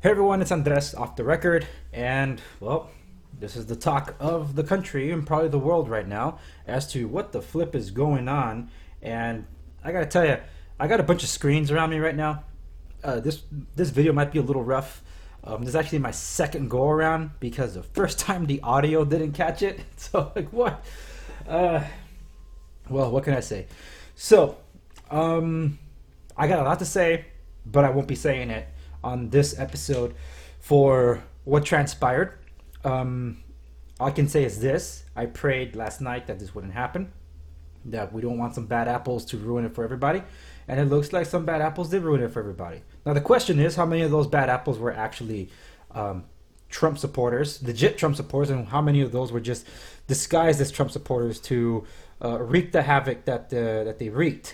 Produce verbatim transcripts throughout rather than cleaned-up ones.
Hey everyone, it's Andres off the record, and well, this is the talk of the country and probably the world right now as to what the flip is going on. And I gotta tell you, I got a bunch of screens around me right now. Uh, this this video might be a little rough. Um, this is actually my second go around because the first time the audio didn't catch it. So like what? Uh, well, what can I say? So, um, I got a lot to say, but I won't be saying it on this episode for what transpired. Um, all I can say is this: I prayed last night that this wouldn't happen, that we don't want some bad apples to ruin it for everybody, and it looks like some bad apples did ruin it for everybody. Now the question is, how many of those bad apples were actually um, Trump supporters, legit Trump supporters, and how many of those were just disguised as Trump supporters to uh, wreak the havoc that uh, that they wreaked?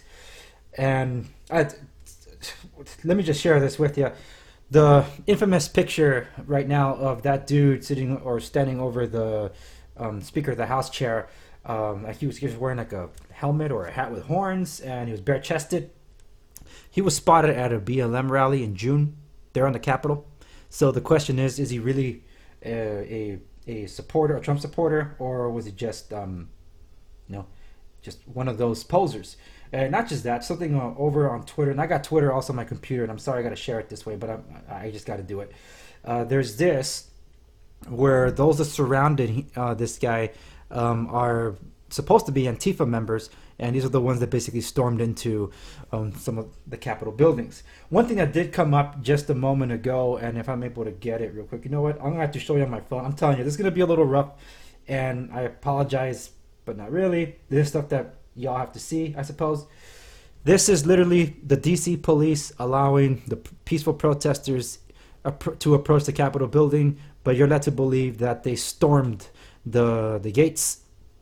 And I, let me just share this with you. The infamous picture right now of that dude sitting or standing over the um, Speaker of the House chair, um, like he was, he was wearing like a helmet or a hat with horns, and he was bare chested. He was spotted at a B L M rally in June there on the Capitol. So the question is: is he really uh, a a supporter, a Trump supporter, or was he just um, you know, just one of those posers? And not just that, something uh, over on Twitter, and I got Twitter also on my computer, and I'm sorry I got to share it this way, but I'm, I just got to do it. Uh, there's this where those that surrounded uh, this guy um, are supposed to be Antifa members, and these are the ones that basically stormed into um, some of the Capitol buildings. One thing that did come up just a moment ago, and if I'm able to get it real quick, you know what? I'm going to have to show you on my phone. I'm telling you, this is going to be a little rough, and I apologize, but not really. This is stuff that y'all have to see, I suppose. This is literally the D C police allowing the peaceful protesters to approach the Capitol building, but you're led to believe that they stormed the the gates.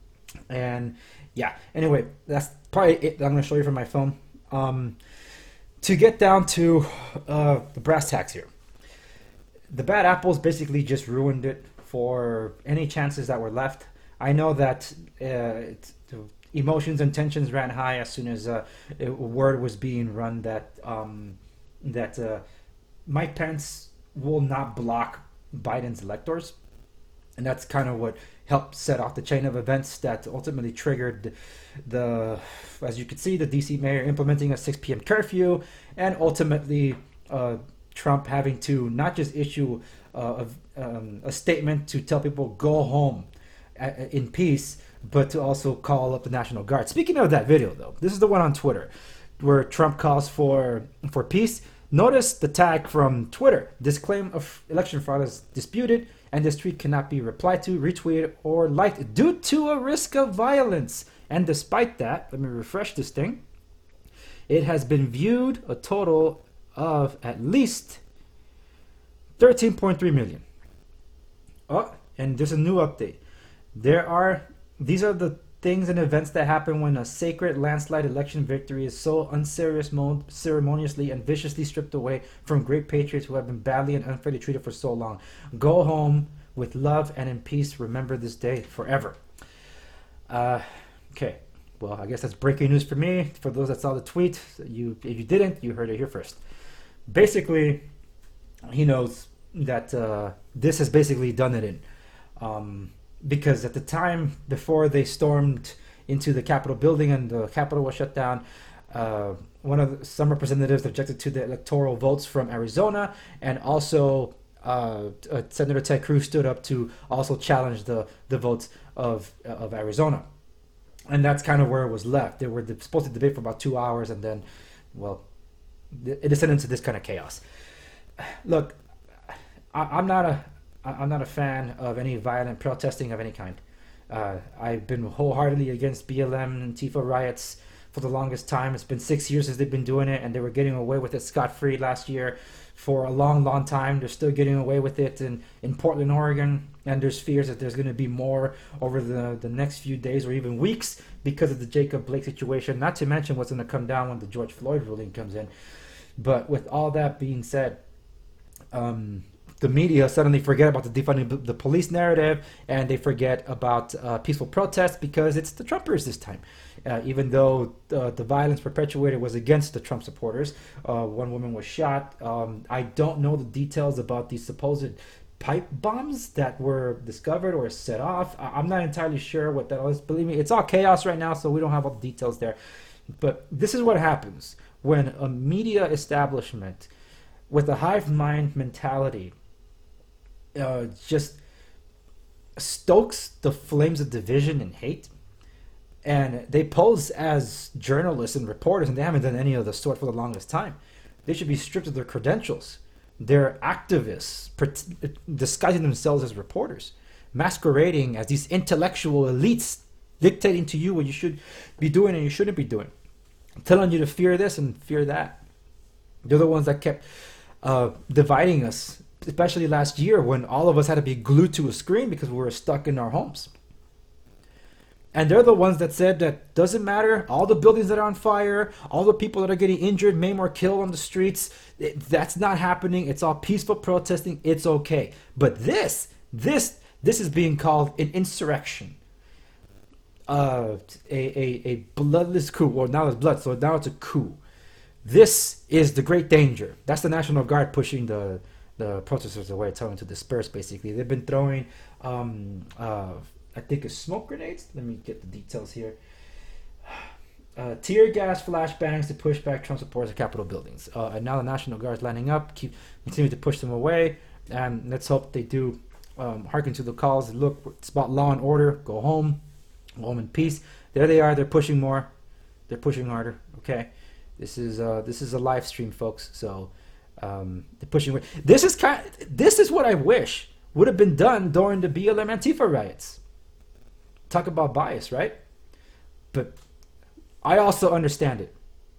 And yeah, anyway, that's probably it that I'm going to show you from my phone. Um, to get down to uh, the brass tacks here, the bad apples basically just ruined it for any chances that were left. I know that uh, it's, emotions and tensions ran high as soon as uh, a word was being run that um, that uh, Mike Pence will not block Biden's electors, and that's kind of what helped set off the chain of events that ultimately triggered the, as you can see, the D C mayor implementing a six p.m. curfew, and ultimately uh, Trump having to not just issue uh, a, um, a statement to tell people go home in peace, but to also call up the National Guard. Speaking of that video, though, this is the one on Twitter where Trump calls for for peace. Notice the tag from Twitter: "This claim of election fraud is disputed, and this tweet cannot be replied to, retweeted, or liked due to a risk of violence." And despite that, let me refresh this thing. It has been viewed a total of at least thirteen point three million. Oh, and there's a new update. There are these are the things and events that happen when a sacred landslide election victory is so unceremoniously and viciously stripped away from great patriots who have been badly and unfairly treated for so long. Go home with love and in peace. Remember this day forever. Uh, okay. Well, I guess that's breaking news for me. For those that saw the tweet, you if you didn't, you heard it here first. Basically, he knows that uh, this has basically done it in. Um, Because at the time before they stormed into the Capitol building and the Capitol was shut down, uh, one of the, some representatives objected to the electoral votes from Arizona, and also uh, uh, Senator Ted Cruz stood up to also challenge the the votes of of Arizona, and that's kind of where it was left. They were supposed to debate for about two hours, and then, well, it descended into this kind of chaos. Look, I, I'm not a I'm not a fan of any violent protesting of any kind. Uh, I've been wholeheartedly against B L M and Antifa riots for the longest time. It's been six years since they've been doing it, and they were getting away with it scot-free last year for a long, long time. They're still getting away with it in, in Portland, Oregon, and there's fears that there's going to be more over the, the next few days or even weeks because of the Jacob Blake situation, not to mention what's going to come down when the George Floyd ruling comes in. But with all that being said, um, the media suddenly forget about the defunding the police narrative, and they forget about uh, peaceful protests because it's the Trumpers this time. Uh, even though uh, the violence perpetuated was against the Trump supporters, uh, one woman was shot. Um, I don't know the details about these supposed pipe bombs that were discovered or set off. I- I'm not entirely sure what that is. Believe me, it's all chaos right now, so we don't have all the details there. But this is what happens when a media establishment with a hive mind mentality uh, just stokes the flames of division and hate. And they pose as journalists and reporters, and they haven't done any of the sort for the longest time. They should be stripped of their credentials. They're activists, disguising themselves as reporters, masquerading as these intellectual elites, dictating to you what you should be doing and you shouldn't be doing, telling you to fear this and fear that. They're the ones that kept uh, dividing us, especially last year when all of us had to be glued to a screen because we were stuck in our homes. And they're the ones that said that doesn't matter, all the buildings that are on fire, all the people that are getting injured, maimed, or killed on the streets, it, that's not happening. It's all peaceful protesting. It's okay. But this, this, this is being called an insurrection. Uh, a, a, a bloodless coup. Well, now it's blood, so now it's a coup. This is the great danger. That's the National Guard pushing the, the protesters away, telling them to disperse, basically. They've been throwing... Um, uh, I think it's smoke grenades. Let me get the details here. Uh, tear gas flashbangs to push back Trump supporters at Capitol buildings. Uh, and now the National Guard is lining up, keep continue to push them away. And let's hope they do um, hearken to the calls. Look, it's about law and order. Go home. Go home in peace. There they are. They're pushing more. They're pushing harder. Okay, this is uh, this is a live stream, folks. So um, they're pushing. This is kind. This is what I wish would have been done during the B L M Antifa riots. Talk about bias, right? But I also understand it.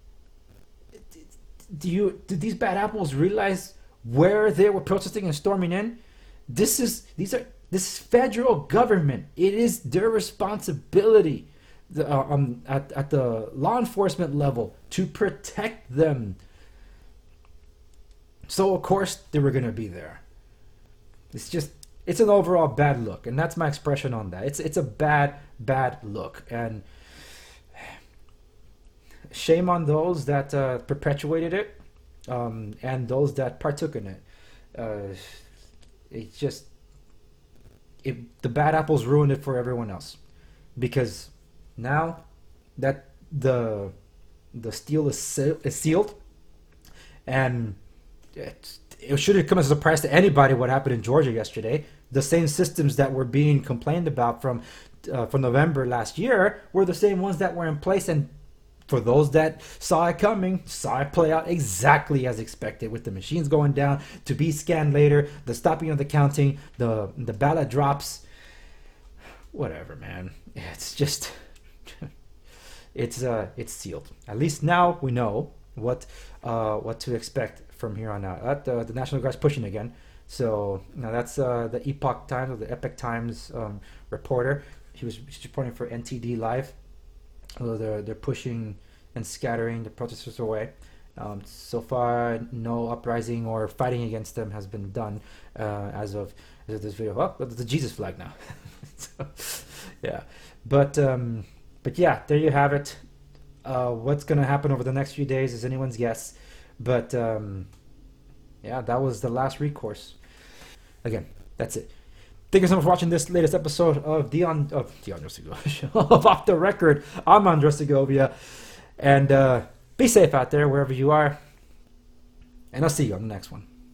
Do you? Did these bad apples realize where they were protesting and storming in? This is these are this is federal government. It is their responsibility, the, uh, um, at at the law enforcement level to protect them. So of course they were gonna be there. It's just. It's an overall bad look, and that's my expression on that. It's it's a bad, bad look, and shame on those that uh, perpetuated it, um, and those that partook in it. Uh, it's just it, the bad apples ruined it for everyone else, because now that the the steel is, se- is sealed, and it, it shouldn't come as a surprise to anybody what happened in Georgia yesterday. The same systems that were being complained about from uh, from November last year were the same ones that were in place, and for those that saw it coming, saw it play out exactly as expected, with the machines going down to be scanned later, the stopping of the counting, the the ballot drops, whatever, man. It's just it's uh it's sealed. At least now we know what uh what to expect from here on out. Uh, the, the National Guard's pushing again. So now that's uh, the Epoch Times, or the Epic Times um, reporter. He was he's reporting for N T D Live. So they're they're pushing and scattering the protesters away. Um, so far, no uprising or fighting against them has been done uh, as of as of this video. Oh, that's the Jesus flag now. So, yeah, but um, but yeah, there you have it. Uh, what's gonna happen over the next few days is anyone's guess, but. Um, Yeah, that was the last recourse. Again, that's it. Thank you so much for watching this latest episode of Dion of Dion Segovia of Off the Record. I'm Andres Segovia, and uh, be safe out there wherever you are. And I'll see you on the next one.